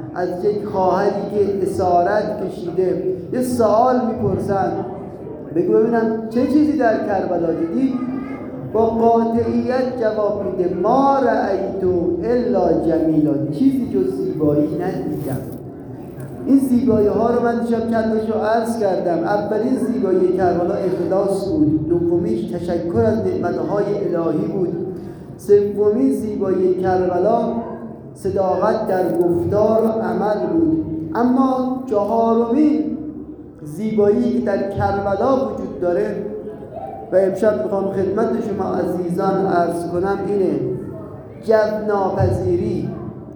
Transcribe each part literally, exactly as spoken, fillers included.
از یک خواهری که اسارت کشیده یه سوال میپرسن، بگو ببینم چه چیزی در کربلا دیدی؟ با قاطعیت جواب میده ما رأیتو الا جمیلا، چیزی جز زیبایی ندیدم. این زیبایی ها رو من دیشب چندش رو عرض کردم. اولین زیبایی کربلا اخلاص بود، دومیش تشکر از نعمتهای الهی بود، سومین زیبایی کربلا صداقت در گفتار و عمل بود. اما چهارمین زیبایی که در کربلا وجود داره و امشب میخوام خدمت شما عزیزان عرض کنم اینه: جواب‌ناپذیری.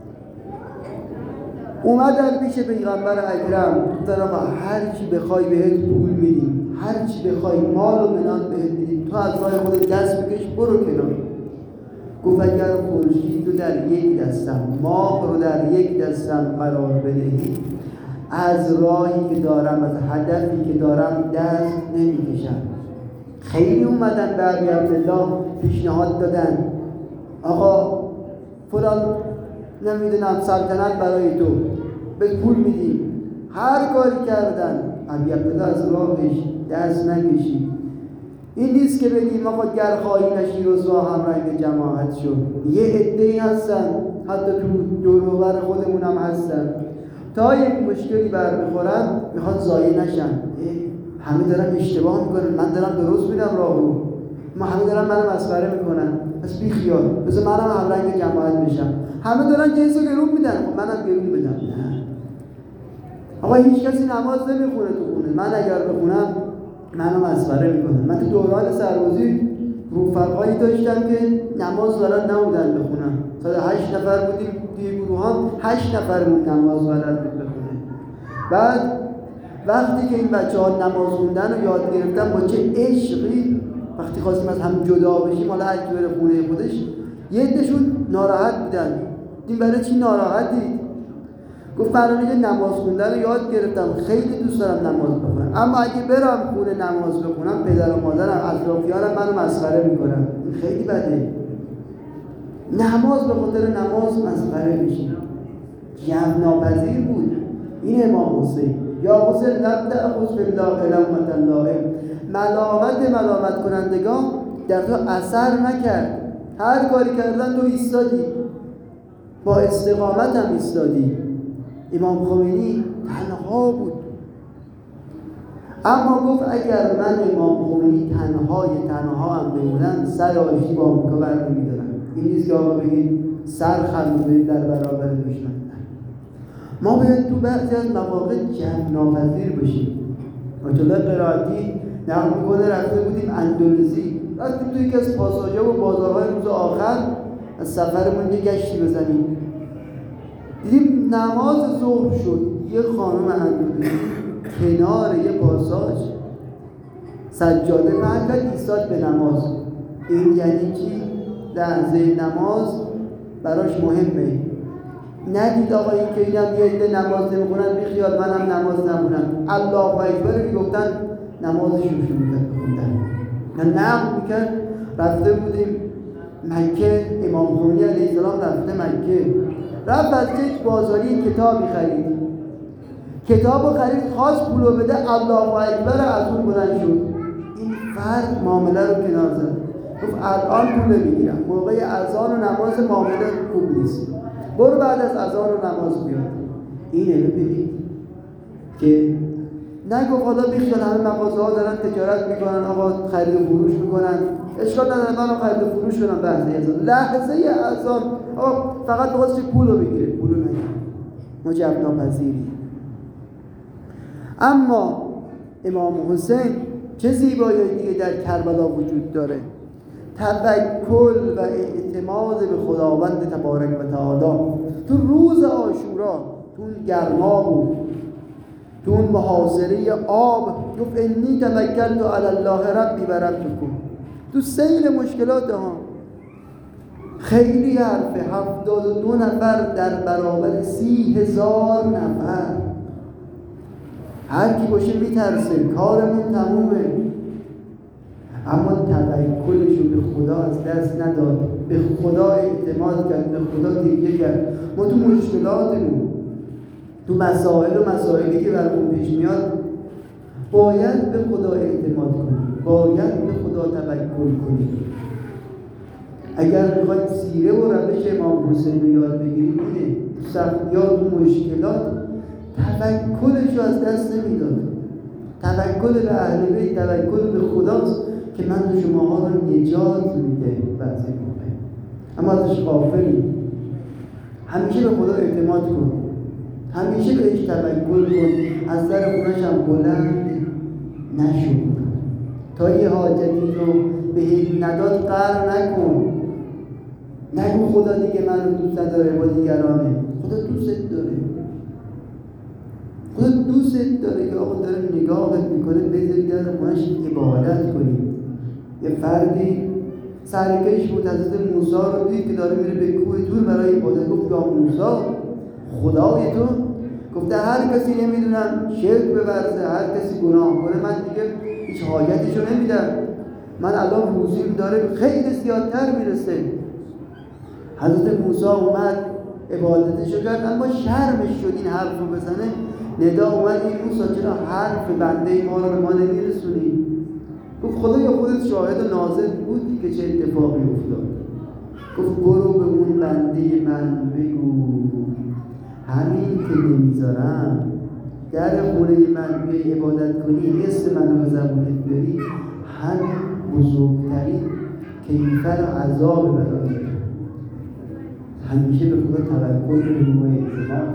اومدن پیش پیغمبر اکرم گفتن آقا هر چی بخوای بهت پول میدیم، هر چی بخوای مال و منال بهت میدیم، تو از راه خودت دست بکش برو کنار. گفت اگر خورشید رو در یک دستم، ماه رو در یک دستم قرار بدهی، از راهی که دارم، از هدفی که دارم دست نمیکشم. خیلی اومدن به ابی عبدالله پیشنهاد دادن آقا فلان نمیدونم سلطنت برای تو به پول میدیم، هر کاری کردن. ابی عبدالله از راهش دست نکشید. این نیست که بگیم آقا گر خواهی نشی رسوا هم رنگ جماعت شد. یه عده‌ای هستن حتی تو دور و بر خودمون هم هستن تا یک مشکلی برمیخورن میخواد ضایع نشن. همه دارن اشتباه میکنن، من دارم درست میدم راه رو، ما همه دارن منو مسخره میکنن، پس بی خیال بذار منم هم رنگ جماعت بشم. همه دارن جنسو گرون میدن، خب منم گرون بدم. نه آقا هیچ کسی نماز نمیخونه تو خونه، من اگر بخونم منو مسخره میکنن. من تو دوران سربازی رفقایی داشتم که نماز بلد نبودن بخونن. تا هشت نفر بودیم توی گروه ها، هشت نفرمون نماز بلد بود بخونه. بعد وقتی که این بچه ها نماز خوندن و یاد گرفتن با چه عشقی، وقتی خواستیم از هم جدا بشیم حالا هر کی بره خونه خودش، یه عده‌شون ناراحت بودن. این برای چی ناراحتی؟ گفت فردا میگه نماز خوندن رو یاد گرفتم، خیلی دوست دارم نماز بخونم، اما اگه برم خونه نماز بخونم پدر و مادرم اطرافیانم منو مسخره میکنن. این خیلی بده. نماز به خاطر نماز مسخره میشه. جواب‌ناپذیر بود. این امام حسین یا حسین لم تأخذ بالله لومة لائم، ملامت ملامت کنندگان در تو اثر نکرد. هر کاری کردن تو ایستادی، با استقامت هم ایستادی. امام خمینی تنها بود، اما گفت اگر من امام خمینی تنهای تنها هم بمونم سر آشتی با آمریکا بر نمیدارم. این نیست که آقا بگید سر خلوه در برابر دشمن. ما باید تو بعضی از مواقع جواب‌ناپذیر باشیم. آیت قرائتی نقل میکنه رفته بودیم اندونزی، رفتیم تو یکی از پاساژها و بازارهای روز آخر از سفرمون یه گشتی بزنیم، دیدیم نماز ظهر شد، یه خانم اندونزی کنار یه پاساژ سجاده پهن کرد ایستاد به نماز. این یعنی چی؟ لحظه نماز براش مهمه. ندید آقا این که اینم یه عده نماز نمیخونن بی خیال منم نماز نمونم. الله اکبر که گفتن نمازش رو شروع کرد بخوندن. من نقل میکرد رفته بودیم مکه، امام خمینی علیه السلام رفته مکه، رفت از یک بازاری کتابی خرید، کتابو خرید، خواست پولو بده، الله اکبر از اون بلند شد. این فرد معامله رو کنار زد، گفت الان پول میگیرم، موقع اذان و نماز معامله خوب نیست، برو بعد از اذان و نماز بیاد. اینه ببینید که نگو خدا بیخیال همه مغازه ها دارن تجارت میکنن، آقا خرید و فروش میکنن، اشکال نداره منو خرید و فروش کنم لحظه اذان، لحظه اذان آقا فقط بخواست پولو بگیره، پولو نگیره. ما جواب‌ناپذیری. اما امام حسین چه زیبایی دیگه در کربلا وجود داره؟ توکل و اعتماد به خداوند تبارک و تعالی. تو روز عاشورا، تو گرما بود، تو اون محاصره آب، گفت انی توکلت علی الله ربی و ربکم. تو سیل مشکلات ها خیلی حرفه، هفتاد و دو نفر در برابر سی هزار نفر، هر کی باشه میترسه کارمون تمومه. اما توکلش رو به خدا از دست نداد، به خدا اعتماد کرد، به خدا تکیه کرد. ما تو مشکلاتمون تو مسائل و مسائلی که برامون پیش میاد باید به خدا اعتماد کنیم، باید به خدا توکل کنیم. اگر میخواید سیره و روش امام حسین رو یاد بگیرید، اینه سختیات و مشکلات توکلش رو از دست نمیداد. توکل به اهل بیت، توکل به خداست که من و شماها رو نجات میده بعضی موقع. اما ازش غافلیم. همیشه به خدا اعتماد کن، همیشه بهش توکل کن، از در خونش هم بلند نشو. تا یه حاجتی رو بهت نداد قهر نکن، نگو خدا دیگه من رو دوست نداره با دیگرانه. خدا دوست داره، خدا دوست داره که آقا داره نگاهت میکنه بذاری در خونش عبادت کنی. یه فردی سرکش بود، حضرت موسی رو دید که داره میره به کوه طور برای عبادت. گفت یا موسی خدای تو؟ گفته هر کسی نمیدونم شرک بورزه، هر کسی گناه کنه من دیگه هیچ حاجتشو نمیدم، من الان روزیم داره خیلی زیادتر میرسه. حضرت موسی اومد عبادتشو کرد، اما شرمش شد این حرف رو بزنه. ندا اومد این موسی چرا حرف بنده ما رو به ما نمیرسونی؟ گفت خدا یا خودت شاهد و ناظر بودی که چه اتفاقی افتاد. گفت برو به اون بنده من بگو همین که نمیذارم در خونه من بیای عبادت کنی، اسم منو به زبونت بیاری، همین بزرگترین کیفر و عذاب برای همیشه به خدا توکل کنیم و اعتماد.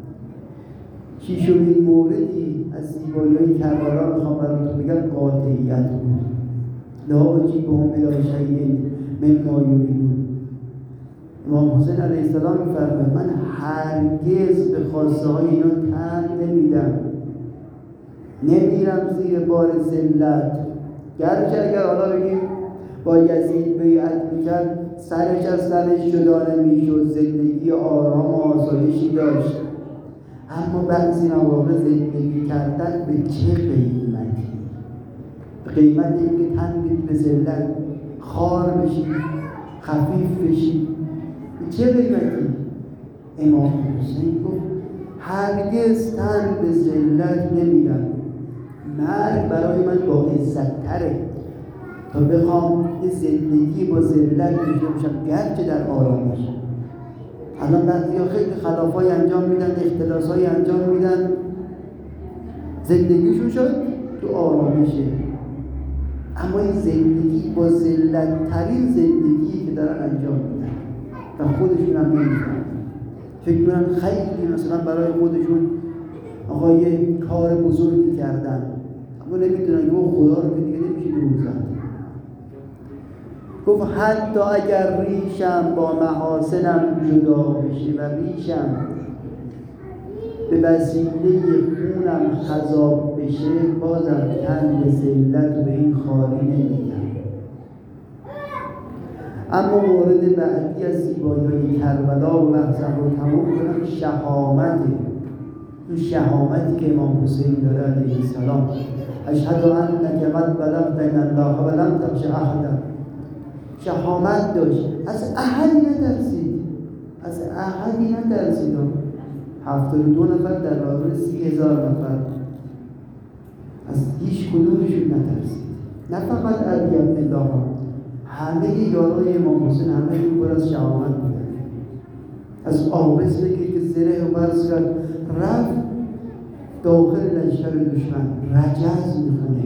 شیشمین موردی از زیبایی‌های کربلا میخوام براتون بگم قاطعیت بود. لا اجیبهم الی شیء مما یریدون. امام حسین علیه السلام میفرماید من هرگز به خواسته های اینا تن نمیدم، نمیرم زیر بار ذلت. گرچه اگر حالا بگیم با یزید بیعت میکرد سرش از سرش جدا نمیشد، زندگی آرام و آسایشی داشت، اما بعضی مواقع زندگی کردن به چه قیمتی؟ به قیمت اینکه تن بدی به ذلت، خار بشی، خفیف بشی. به چه قیمتی؟ امام حسین گفت هرگز تن به ذلت نمیدم، مرگ برای من با عزت تره تا بخوام یه زندگی با ذلت داشته باشم گرچه در آرامش. الان بعضی‌ها خیلی خلافای انجام میدن، اختلاسای انجام میدن، زندگیشون شد تو آرامشه، اما این زندگی با ذلت ترین زندگی که دارن انجام میدن و خودشون هم نمیدن. فکر میکنن خیلی مثلا برای خودشون آقا یه کار بزرگی کردن، اما نمیدونن که او خدا رو که دیگه نمیشه دور زد. گفت حتی اگر ریشم با محاسنم جدا بشه و ریشم به وسیله خونم خضاب بشه، بازم تن به ذلت و به این خاری نمیدم. اما مورد بعدی از زیبایی‌های کربلا و بحثم رو تمام کنم شهامته. این شهامتی که امام حسین داره علیه السلام، اشهد انک قد بلغت ان الله ولم تخش احدا. شهامت داشت، از احدی نترسید، از احدی نترسید. هفتاد و دو نفر در برابر سی هزار نفر، از هیچ کدومشون نترسید. نه فقط علی بن الله، همه یارای امام حسین همه این پر از شهامت بودن. از آبس بگیر که زره و برز کرد، رفت داخل لشکر دشمن رجز میخونه.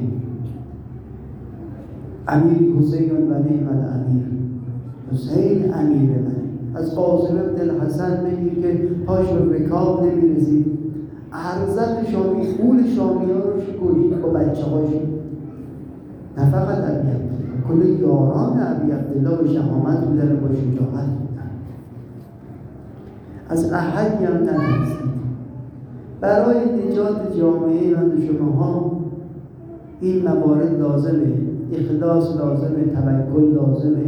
امیر حسین و نعم الامیر، حسین امیر من. از قاسم بن الحسن بگیر که پاش به رکاب نمیرسید، ارزد شامی خول شامی ها رو شکوشید با بچه هاشون. نه فقط ابی عبدالله، کل یاران ابی عبدالله به شهامت بودن و با شجاعت بودن. از احدی هم نترسید. برای نجات جامعه من و شماها این موارد لازمه، اخلاص لازمه، توکل لازمه،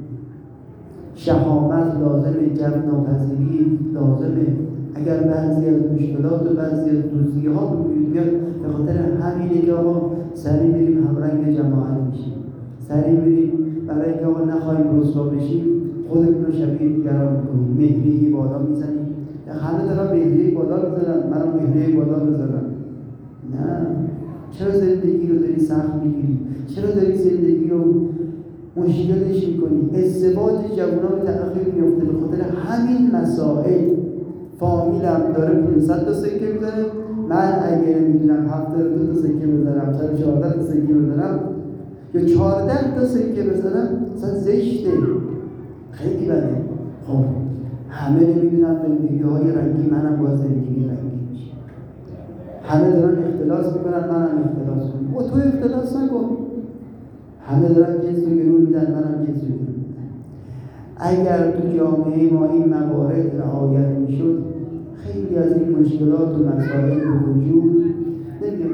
شهامت لازمه، جبر ناپذیری لازمه. اگر بعضی از مشکلات و بعضی از دوزی‌ها به وجود بیاد، به خاطر همینه که آقا سریع میریم همرنگ جماعت میشیم، سریع میریم برای اینکه آقا نخواهیم رسوا بشیم خودمون رو شبیه دیگران میکنیم، مهریه بالا میزنیم. همه دارن مهریه بالا میزنن، منم مهره بالا بذارم. نه، چرا زندگی رو داری سخت میگیری؟ چرا داری زندگی رو مشکلش میکنی؟ ازدواج جوونا به تأخیر میفته به خاطر همین مسائل. فامیلم داره پانصد تا سکه میزنه، من اگه میدونم هفتاد و دو تا سکه بزنم، تا چهارده تا سکه بزنم یا چهارده تا سکه بزنم، اصلا زشته، خیلی بده. خب همه نمیدونم زندگی های رنگی، منم با زندگی رنگی میشه. همه دارن اختلاس میکنن، منم اختلاس کنم. و تو اختلاس نکن. همه دارن جنس رو گرون میدن، منم جنس رو گرون میدن. اگر تو جامعه ما این موارد رعایت میشد، خیلی از این مشکلات و مسائل به وجود نمیاد.